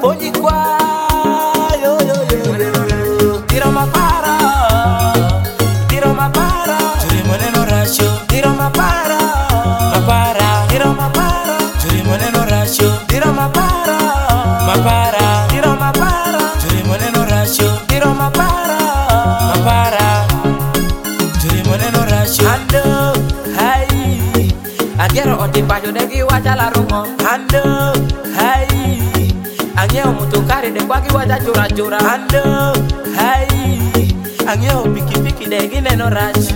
poni kwa yo yo yo. Tiro mapara, tiro mapara. Churi moneno rasho, tiro mapara, mapara. Tiro mapara, churi moneno rasho, tiro mapara, mapara. Tiro mapara, churi moneno rasho, tiro mapara, mapara. Churi moneno rasho. Ando, hai. Agero oti bajo degi wajala rungo. Ando, hai. Angeo mutukari de kwagi waja chura chura. Ando, hai. Angeo piki piki degi neno rach.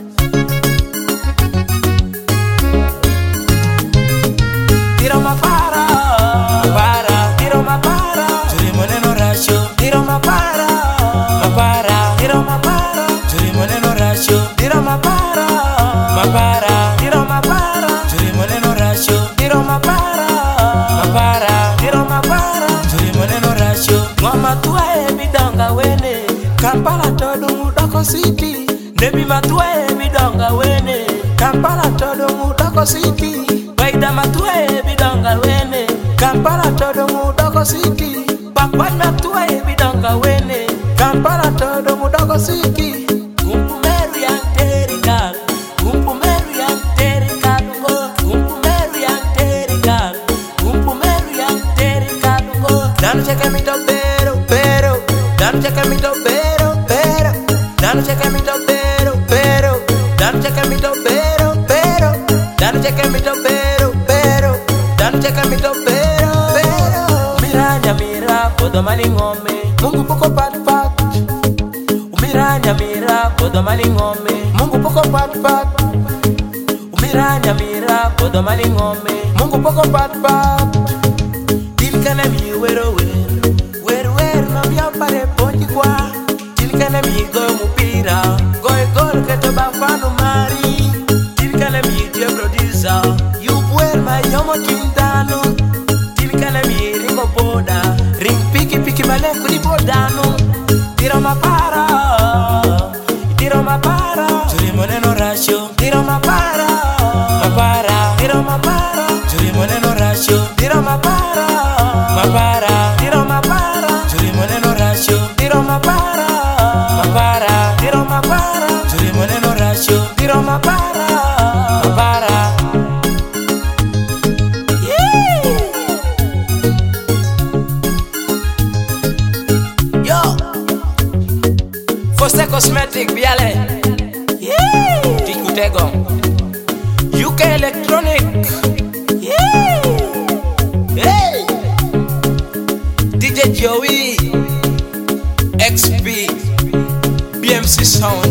Tiro mapara, mapara. Tiro mapara, churi moneno rasho. Tiro mapara, mapara. Tiro mapara, churi moneno rasho. Tiro mapara, mapara. Tiro mapara, churi moneno rasho. Tiro mapara, mapara. Tiro mapara, churi moneno rasho. Ngoma tuae bidonga wene, Kampala todo mudoko city. Nebi matuae bidonga wene, Kampala todo mudoko city. Baida matuae bidonga wene, Kampala todo mudoko city. Bakwan matuae bidonga wene, Kampala todo mudoko city. Kumpu meru yang terikal, kumpu meru yang terikal, kumpu meru yang terikal, kumpu meru yang terikal. Danu cheque mi topero, pero, danu cheque mi topero, pero, danu cheque mi topero, pero, danu cheque mi topero, pero, danu cheque mi topero, pero, danu cheque mi topero, pero. Miranya mira, podo mali ngome, Mungu poko pat pat. Umiranya mira, podo mali ngome, Mungu poko pat pat. Umiranya mira, podo mali ngome, Mungu poko pat pat. Tilkana mi wero wero no mi apare ponji kwa. Tilkana mi go mupira, go gol ke to bafano mari. Tilkana mi je producer, you wear my yomo tindano. Tilkana mi ringo boda, ring piki piki male kuni bodano. Tiro mapara, tiro mapara. Churi moneno rasho, tiro mapara, mapara. Tiro mapara, churi moneno rasho, tiro mapara, mapara. Tiro mapara, churi moneno rasho, tiro mapara, mapara. Tiro mapara, churi moneno rasho, tiro mapara, mapara. Yo, Foster Cosmetic Biale, Tikutego, UK Electronic, hey, DJ Joey, XP, BMC Sound.